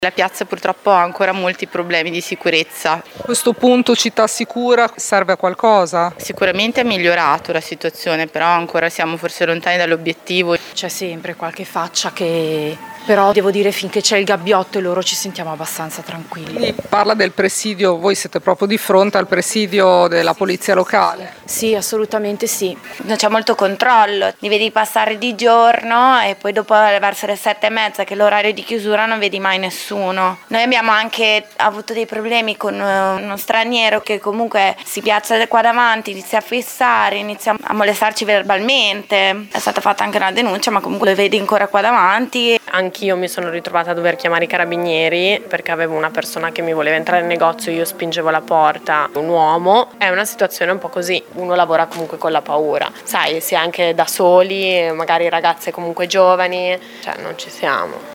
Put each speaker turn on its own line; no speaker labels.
La piazza purtroppo ha ancora molti problemi di sicurezza.
A questo punto città sicura serve a qualcosa?
Sicuramente è migliorato la situazione, però ancora siamo forse lontani dall'obiettivo.
C'è sempre qualche faccia che... Però devo dire finché c'è il gabbiotto e loro ci sentiamo abbastanza tranquilli.
Quindi parla del presidio, voi siete proprio di fronte al presidio della polizia locale?
Sì, assolutamente sì.
Non c'è molto controllo, li vedi passare di giorno e poi dopo verso le 7:30 che è l'orario di chiusura non vedi mai nessuno. Noi abbiamo anche avuto dei problemi con uno straniero che comunque si piazza qua davanti, inizia a fissare, inizia a molestarci verbalmente. È stata fatta anche una denuncia, ma comunque lo vedi ancora qua davanti.
Anch'io mi sono ritrovata a dover chiamare i carabinieri perché avevo una persona che mi voleva entrare nel negozio, io spingevo la porta, un uomo. È una situazione un po' così, uno lavora comunque con la paura, sai, si è anche da soli, magari ragazze comunque giovani, cioè non ci siamo.